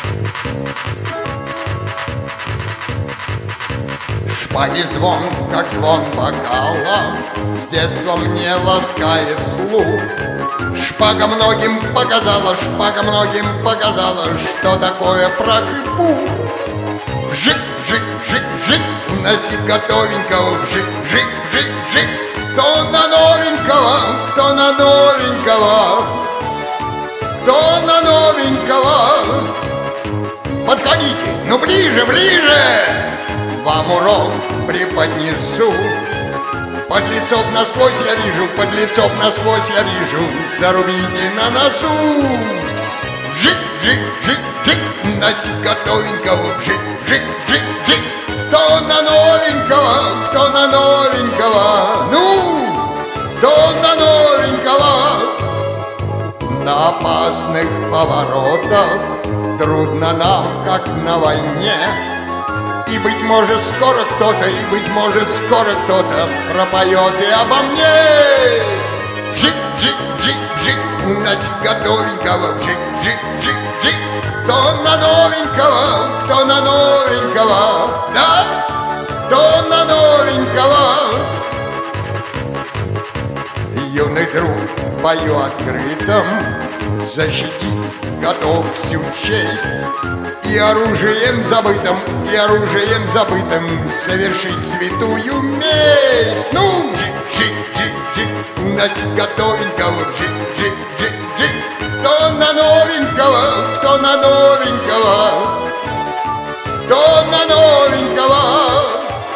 Шпаги звон, как звон бокала, с детства мне ласкает слух. Шпага многим показала, что такое прах и пух. Вжик, вжик, вжик, вжик, носи готовенького, вжик, вжик, вжик, вжик. Кто на новенького, кто на новенького, кто на новенького. Подходите, ну ближе, ближе, вам урок преподнесу. Подлецов насквозь я вижу, подлецов насквозь я вижу, зарубите на носу. Вжик, вжик, вжик, вжик, носи готовенького, вжик, вжик, вжик, вжик. Кто на новенького, кто на новенького, ну, кто на новенького. На опасных поворотах трудно нам, как на войне. И, быть может, скоро кто-то, и, быть может, скоро кто-то пропоет и обо мне. Вжик, вжик, вжик, вжик, носи готовенького, вжик, вжик, вжик, вжик. Кто на новенького, кто на новенького, да, кто на новенького. Юный друг в бою открытом защитить готов всю честь. И оружием забытым совершить святую месть. Ну, жик, жик, жик, жик, носить готовенького, жик, жик, жик, жик. Кто на новенького, кто на новенького, кто на новенького.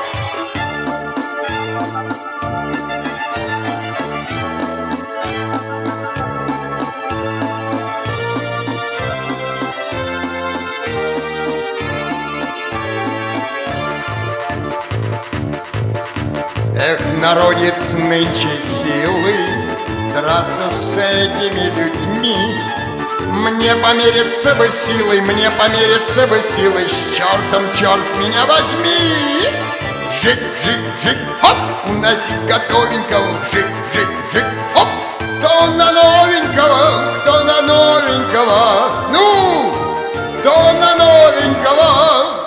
Эх, народец нынче хилый, драться с этими людьми. Мне помериться бы силой, мне помериться бы силой, с чертом, черт меня возьми. Вжик, вжик, вжик, хоп, носи готовенького, вжик, вжик, вжик, хоп. Кто на новенького, кто на новенького, ну, кто на новенького.